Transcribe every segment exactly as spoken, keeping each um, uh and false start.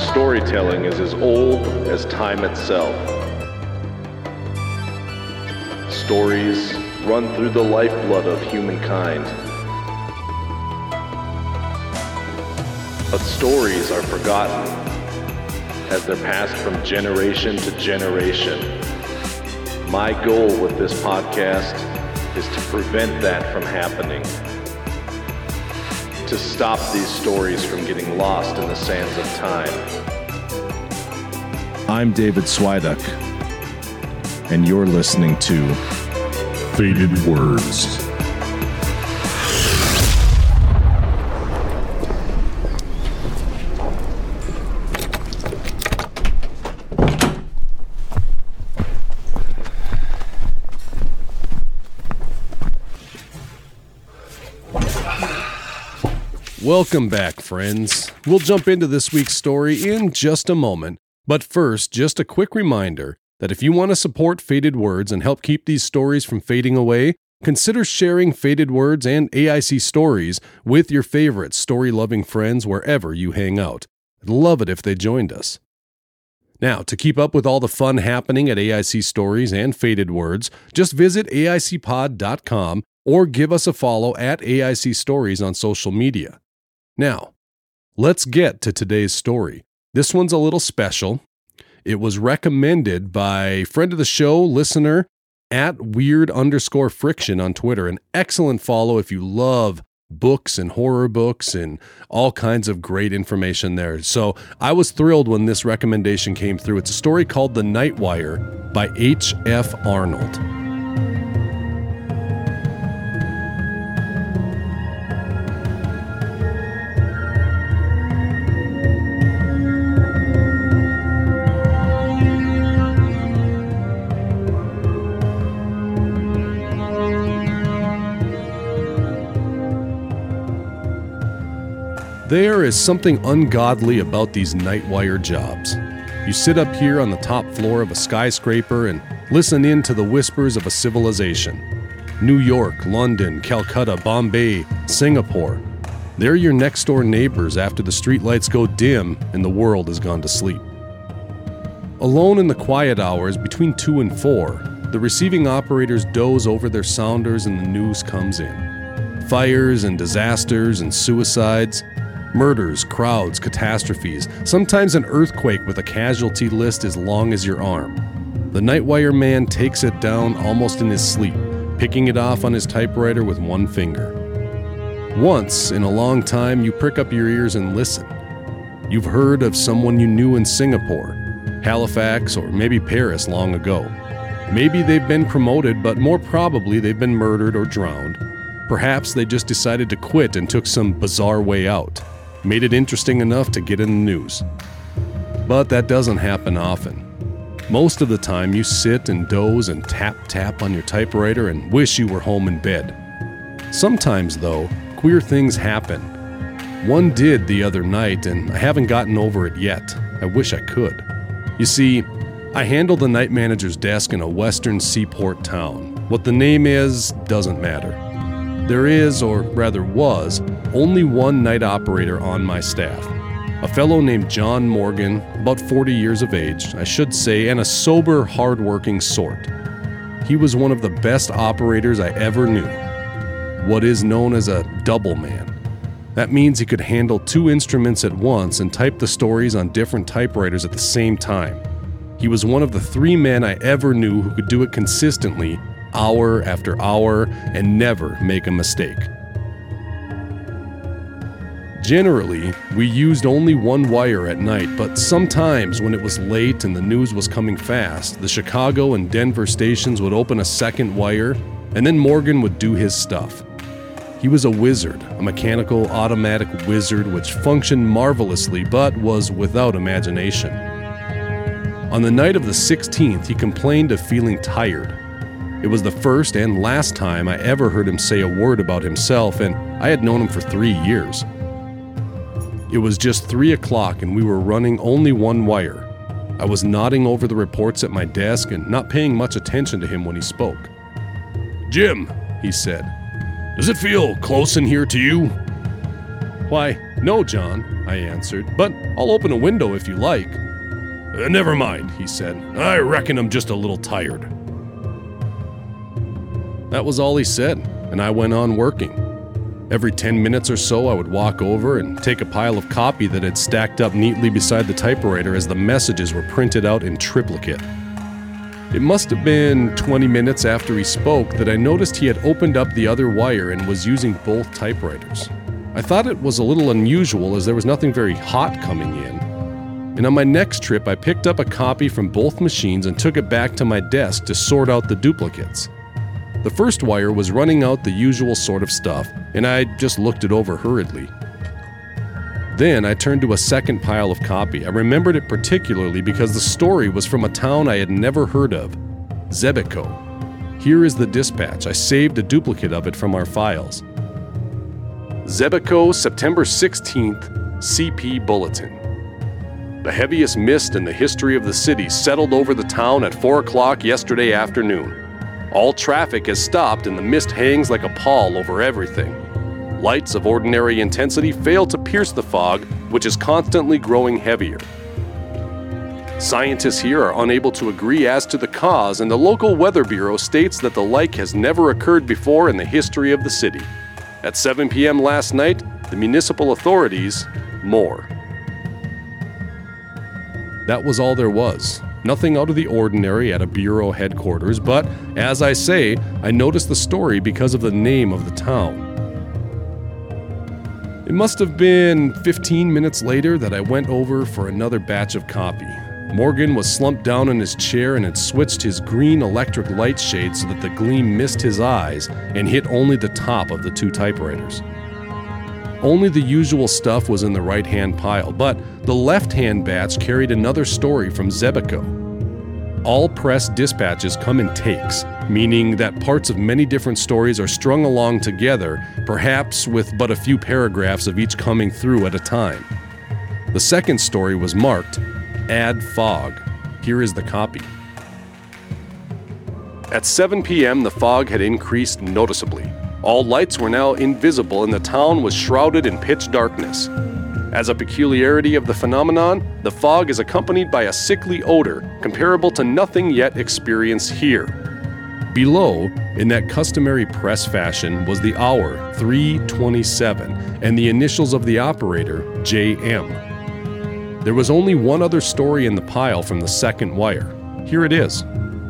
storytelling is as old as time itself. Stories run through the lifeblood of humankind. But stories are forgotten as they're passed from generation to generation. My goal with this podcast is to prevent that from happening. To stop these stories from getting lost in the sands of time. I'm David Swiduck, and you're listening to Faded Words. Welcome back, friends. We'll jump into this week's story in just a moment, but first, just a quick reminder that if you want to support Faded Words and help keep these stories from fading away, consider sharing Faded Words and A I C stories with your favorite story-loving friends wherever you hang out. I'd love it if they joined us. Now, to keep up with all the fun happening at A I C Stories and Faded Words, just visit A I C pod dot com or give us a follow at A I C Stories on social media. Now, let's get to today's story. This one's a little special. It was recommended by friend of the show, listener, at weird underscore friction on Twitter. An excellent follow if you love books and horror books and all kinds of great information there. So I was thrilled when this recommendation came through. It's a story called The Nightwire by H F Arnold. There is something ungodly about these nightwire jobs. You sit up here on the top floor of a skyscraper and listen in to the whispers of a civilization. New York, London, Calcutta, Bombay, Singapore. They're your next-door neighbors after the streetlights go dim and the world has gone to sleep. Alone in the quiet hours between two and four, the receiving operators doze over their sounders and the news comes in. Fires and disasters and suicides. Murders, crowds, catastrophes, sometimes an earthquake with a casualty list as long as your arm. The Nightwire man takes it down almost in his sleep, picking it off on his typewriter with one finger. Once in a long time, you prick up your ears and listen. You've heard of someone you knew in Singapore, Halifax, or maybe Paris long ago. Maybe they've been promoted, but more probably they've been murdered or drowned. Perhaps they just decided to quit and took some bizarre way out. Made it interesting enough to get in the news. But that doesn't happen often. Most of the time you sit and doze and tap-tap on your typewriter and wish you were home in bed. Sometimes, though, queer things happen. One did the other night, and I haven't gotten over it yet. I wish I could. You see, I handle the night manager's desk in a western seaport town. What the name is doesn't matter. There is, or rather was, only one night operator on my staff. A fellow named John Morgan, about forty years of age, I should say, and a sober, hard-working sort. He was one of the best operators I ever knew. What is known as a double man. That means he could handle two instruments at once and type the stories on different typewriters at the same time. He was one of the three men I ever knew who could do it consistently, hour after hour, and never make a mistake. Generally, we used only one wire at night, but sometimes when it was late and the news was coming fast, the Chicago and Denver stations would open a second wire, and then Morgan would do his stuff. He was a wizard, a mechanical automatic wizard which functioned marvelously but was without imagination. On the night of the sixteenth, he complained of feeling tired. It was the first and last time I ever heard him say a word about himself, and I had known him for three years. It was just three o'clock and we were running only one wire. I was nodding over the reports at my desk and not paying much attention to him when he spoke. "Jim," he said, "does it feel close in here to you?" "Why, "No, John," I answered, "but I'll open a window if you like." "Uh, never mind," he said. "I reckon I'm just a little tired." That was all he said, and I went on working. Every ten minutes or so, I would walk over and take a pile of copy that had stacked up neatly beside the typewriter as the messages were printed out in triplicate. It must have been twenty minutes after he spoke that I noticed he had opened up the other wire and was using both typewriters. I thought it was a little unusual as there was nothing very hot coming in. And on my next trip, I picked up a copy from both machines and took it back to my desk to sort out the duplicates. The first wire was running out the usual sort of stuff, and I just looked it over hurriedly. Then I turned to a second pile of copy. I remembered it particularly because the story was from a town I had never heard of, Zebico. Here is the dispatch. I saved a duplicate of it from our files. Zebico, September sixteenth, C P Bulletin. The heaviest mist in the history of the city settled over the town at four o'clock yesterday afternoon. All traffic has stopped and the mist hangs like a pall over everything. Lights of ordinary intensity fail to pierce the fog, which is constantly growing heavier. Scientists here are unable to agree as to the cause, and the local weather bureau states that the like has never occurred before in the history of the city. At seven p.m. last night, the municipal authorities, more. That was all there was. Nothing out of the ordinary at a bureau headquarters, but, as I say, I noticed the story because of the name of the town. It must have been fifteen minutes later that I went over for another batch of copy. Morgan was slumped down in his chair and had switched his green electric light shade so that the gleam missed his eyes and hit only the top of the two typewriters. Only the usual stuff was in the right-hand pile, but the left-hand batch carried another story from Zebico. All press dispatches come in takes, meaning that parts of many different stories are strung along together, perhaps with but a few paragraphs of each coming through at a time. The second story was marked, Add Fog. Here is the copy. At seven p.m., the fog had increased noticeably. All lights were now invisible and the town was shrouded in pitch darkness. As a peculiarity of the phenomenon, the fog is accompanied by a sickly odor comparable to nothing yet experienced here. Below, in that customary press fashion, was the hour, three twenty-seven, and the initials of the operator, J M. There was only one other story in the pile from the second wire. Here it is.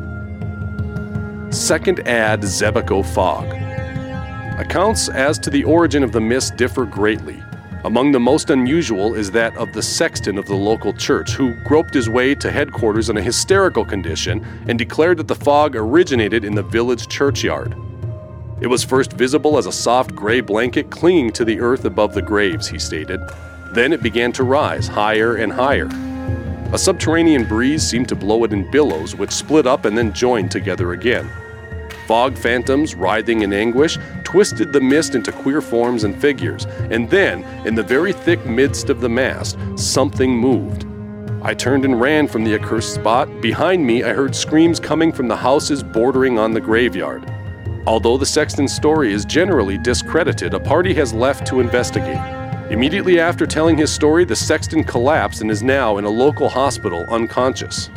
Second ad Zebico Fog. Accounts as to the origin of the mist differ greatly. Among the most unusual is that of the sexton of the local church, who groped his way to headquarters in a hysterical condition and declared that the fog originated in the village churchyard. It was first visible as a soft gray blanket clinging to the earth above the graves, he stated. Then it began to rise higher and higher. A subterranean breeze seemed to blow it in billows, which split up and then joined together again. Fog phantoms, writhing in anguish, twisted the mist into queer forms and figures, and then, in the very thick midst of the mass, something moved. I turned and ran from the accursed spot. Behind me, I heard screams coming from the houses bordering on the graveyard. Although the sexton's story is generally discredited, a party has left to investigate. Immediately after telling his story, the sexton collapsed and is now in a local hospital unconscious.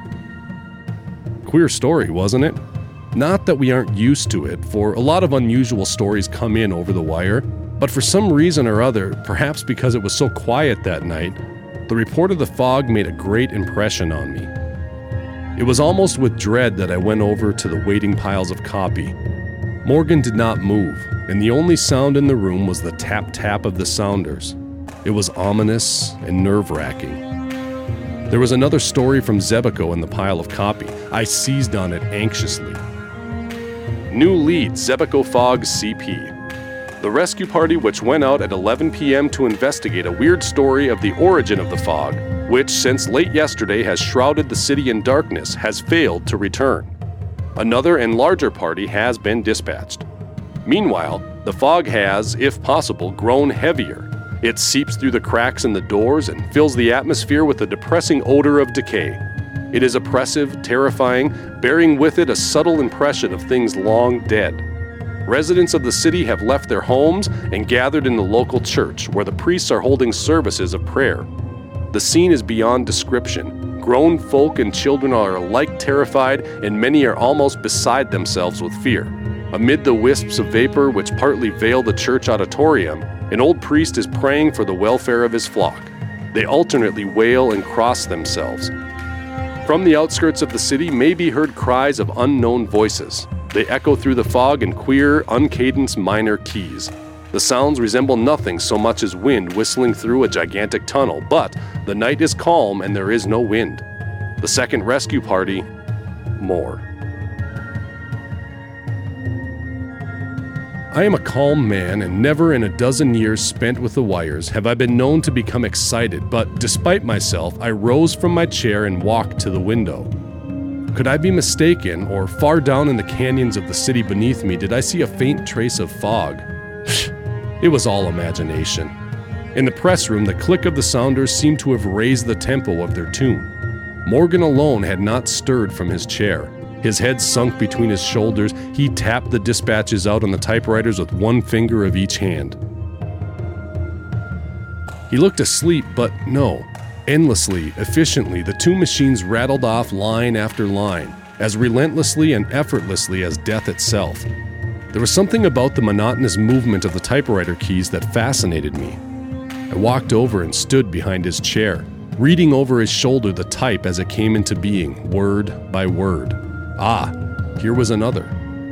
Queer story, wasn't it? Not that we aren't used to it, for a lot of unusual stories come in over the wire, but for some reason or other, perhaps because it was so quiet that night, the report of the fog made a great impression on me. It was almost with dread that I went over to the waiting piles of copy. Morgan did not move, and the only sound in the room was the tap-tap of the sounders. It was ominous and nerve-wracking. There was another story from Zebico in the pile of copy. I seized on it anxiously. New lead, Zebico Fog C P. The rescue party which went out at eleven p.m. to investigate a weird story of the origin of the fog, which since late yesterday has shrouded the city in darkness, has failed to return. Another and larger party has been dispatched. Meanwhile, the fog has, if possible, grown heavier. It seeps through the cracks in the doors and fills the atmosphere with a depressing odor of decay. It is oppressive, terrifying, bearing with it a subtle impression of things long dead. Residents of the city have left their homes and gathered in the local church, where the priests are holding services of prayer. The scene is beyond description. Grown folk and children are alike terrified, and many are almost beside themselves with fear. Amid the wisps of vapor which partly veil the church auditorium, an old priest is praying for the welfare of his flock. They alternately wail and cross themselves. From the outskirts of the city may be heard cries of unknown voices. They echo through the fog in queer, uncadenced minor keys. The sounds resemble nothing so much as wind whistling through a gigantic tunnel, but the night is calm and there is no wind. The second rescue party, more. I am a calm man, and never in a dozen years spent with the wires have I been known to become excited, but despite myself, I rose from my chair and walked to the window. Could I be mistaken, or far down in the canyons of the city beneath me did I see a faint trace of fog? It was all imagination. In the press room, the click of the sounders seemed to have raised the tempo of their tune. Morgan alone had not stirred from his chair. His head sunk between his shoulders, he tapped the dispatches out on the typewriters with one finger of each hand. He looked asleep, but no. Endlessly, efficiently, the two machines rattled off line after line, as relentlessly and effortlessly as death itself. There was something about the monotonous movement of the typewriter keys that fascinated me. I walked over and stood behind his chair, reading over his shoulder the type as it came into being, word by word. Ah, here was another.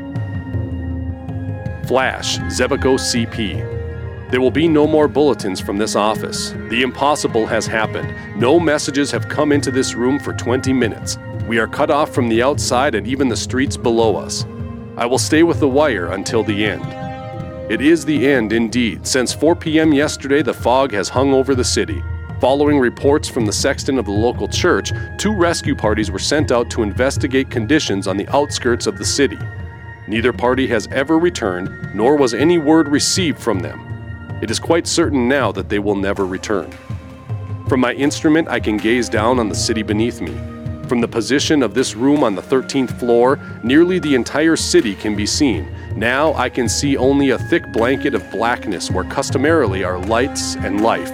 Flash, Zebico C P. There will be no more bulletins from this office. The impossible has happened. No messages have come into this room for twenty minutes. We are cut off from the outside and even the streets below us. I will stay with the wire until the end. It is the end indeed. Since four p.m. yesterday, the fog has hung over the city. Following reports from the sexton of the local church, two rescue parties were sent out to investigate conditions on the outskirts of the city. Neither party has ever returned, nor was any word received from them. It is quite certain now that they will never return. From my instrument, I can gaze down on the city beneath me. From the position of this room on the thirteenth floor, nearly the entire city can be seen. Now I can see only a thick blanket of blackness where customarily are lights and life.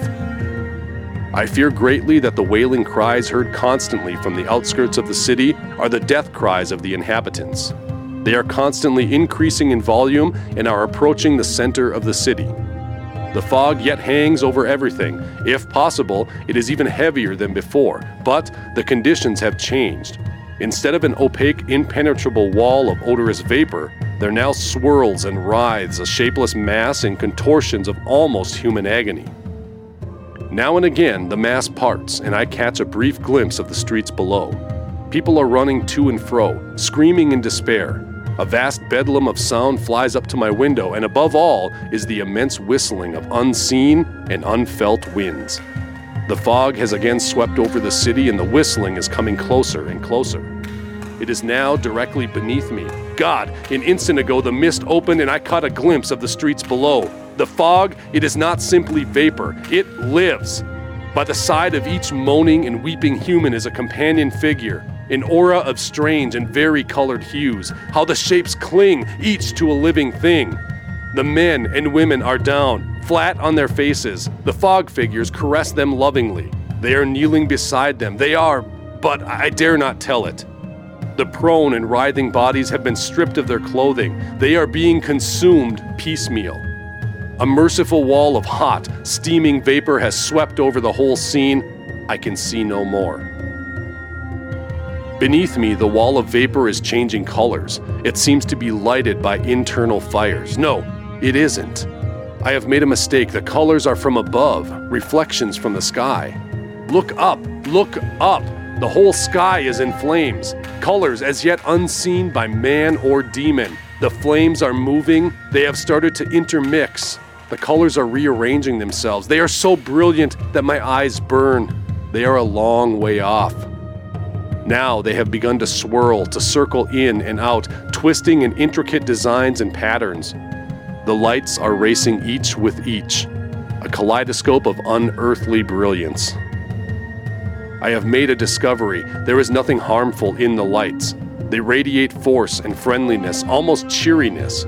I fear greatly that the wailing cries heard constantly from the outskirts of the city are the death cries of the inhabitants. They are constantly increasing in volume and are approaching the center of the city. The fog yet hangs over everything. If possible, it is even heavier than before, but the conditions have changed. Instead of an opaque, impenetrable wall of odorous vapor, there now swirls and writhes a shapeless mass in contortions of almost human agony. Now and again, the mass parts, and I catch a brief glimpse of the streets below. People are running to and fro, screaming in despair. A vast bedlam of sound flies up to my window, and above all is the immense whistling of unseen and unfelt winds. The fog has again swept over the city, and the whistling is coming closer and closer. It is now directly beneath me. God, an instant ago the mist opened and I caught a glimpse of the streets below. The fog, it is not simply vapor, it lives. By the side of each moaning and weeping human is a companion figure, an aura of strange and vari-colored hues. How the shapes cling, each to a living thing. The men and women are down, flat on their faces. The fog figures caress them lovingly. They are kneeling beside them. They are, but I dare not tell it. The prone and writhing bodies have been stripped of their clothing. They are being consumed piecemeal. A merciful wall of hot, steaming vapor has swept over the whole scene. I can see no more. Beneath me, the wall of vapor is changing colors. It seems to be lighted by internal fires. No, it isn't. I have made a mistake. The colors are from above, reflections from the sky. Look up, look up. The whole sky is in flames, colors as yet unseen by man or demon. The flames are moving. They have started to intermix. The colors are rearranging themselves. They are so brilliant that my eyes burn. They are a long way off. Now they have begun to swirl, to circle in and out, twisting in intricate designs and patterns. The lights are racing each with each, a kaleidoscope of unearthly brilliance. I have made a discovery. There is nothing harmful in the lights. They radiate force and friendliness, almost cheeriness.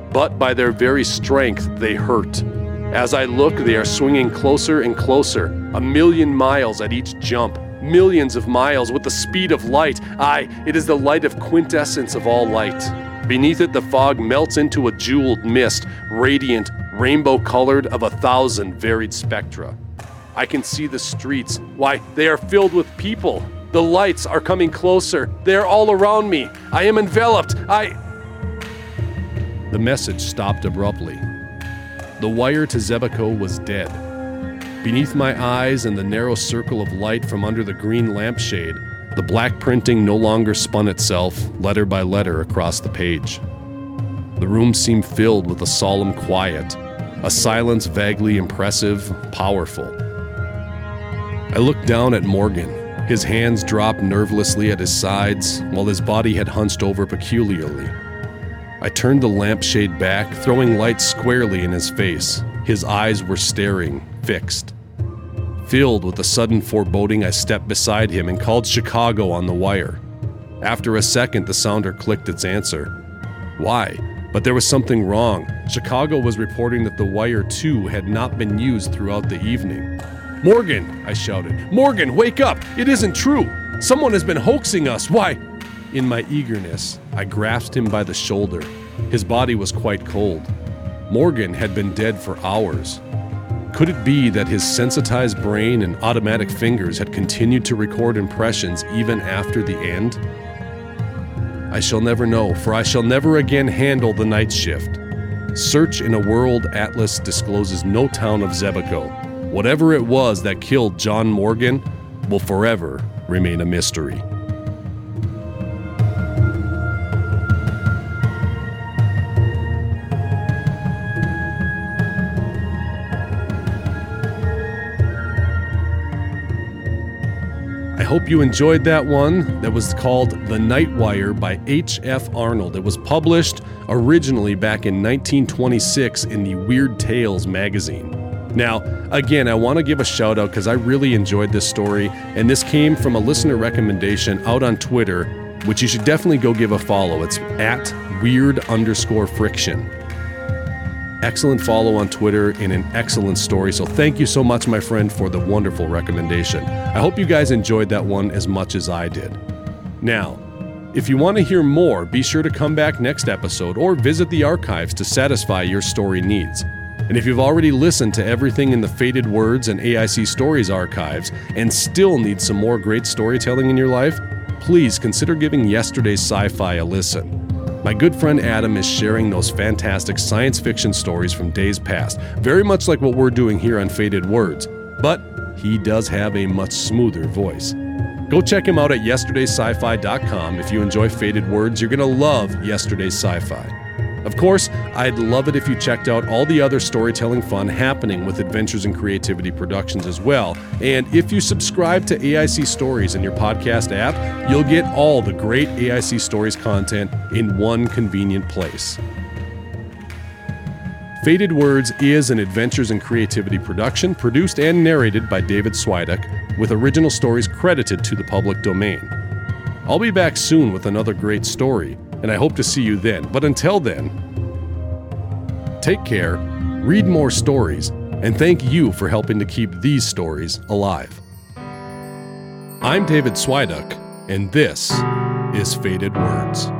but by their very strength they hurt. As I look, they are swinging closer and closer, a million miles at each jump, millions of miles with the speed of light. Aye, it is the light of quintessence of all light. Beneath it, the fog melts into a jeweled mist, radiant, rainbow-colored of a thousand varied spectra. I can see the streets. Why, they are filled with people. The lights are coming closer. They are all around me. I am enveloped. I... The message stopped abruptly. The wire to Zebeko was dead. Beneath my eyes and the narrow circle of light from under the green lampshade, the black printing no longer spun itself, letter by letter, across the page. The room seemed filled with a solemn quiet, a silence vaguely impressive, powerful. I looked down at Morgan. His hands dropped nervelessly at his sides, while his body had hunched over peculiarly. I turned the lampshade back, throwing light squarely in his face. His eyes were staring, fixed. Filled with a sudden foreboding, I stepped beside him and called Chicago on the wire. After a second, the sounder clicked its answer. Why? But there was something wrong. Chicago was reporting that the wire, too, had not been used throughout the evening. "Morgan!" I shouted. "Morgan, wake up! It isn't true! Someone has been hoaxing us! Why?" In my eagerness, I grasped him by the shoulder. His body was quite cold. Morgan had been dead for hours. Could it be that his sensitized brain and automatic fingers had continued to record impressions even after the end? I shall never know, for I shall never again handle the night shift. Search in a world atlas discloses no town of Zebeko. Whatever it was that killed John Morgan will forever remain a mystery. I hope you enjoyed that one. That was called The Night Wire by H F Arnold. It was published originally back in nineteen twenty-six in the Weird Tales magazine. Now, again, I want to give a shout out because I really enjoyed this story, and this came from a listener recommendation out on Twitter, which you should definitely go give a follow. It's at weird underscore friction. Excellent follow on Twitter and an excellent story. So thank you so much, my friend, for the wonderful recommendation. I hope you guys enjoyed that one as much as I did. Now, if you want to hear more, be sure to come back next episode or visit the archives to satisfy your story needs. And if you've already listened to everything in the Faded Words and A I C Stories archives and still need some more great storytelling in your life, please consider giving Yesterday's Sci-Fi a listen. My good friend Adam is sharing those fantastic science fiction stories from days past, very much like what we're doing here on Faded Words, but he does have a much smoother voice. Go check him out at yesterdays sci fi dot com. If you enjoy Faded Words, you're going to love Yesterday's Sci-Fi. Of course, I'd love it if you checked out all the other storytelling fun happening with Adventures in Creativity Productions as well. And if you subscribe to A I C Stories in your podcast app, you'll get all the great A I C Stories content in one convenient place. Faded Words is an Adventures in Creativity production produced and narrated by David Swiduk, with original stories credited to the public domain. I'll be back soon with another great story, and I hope to see you then. But until then, take care, read more stories, and thank you for helping to keep these stories alive. I'm David Swiduk, and this is Faded Words.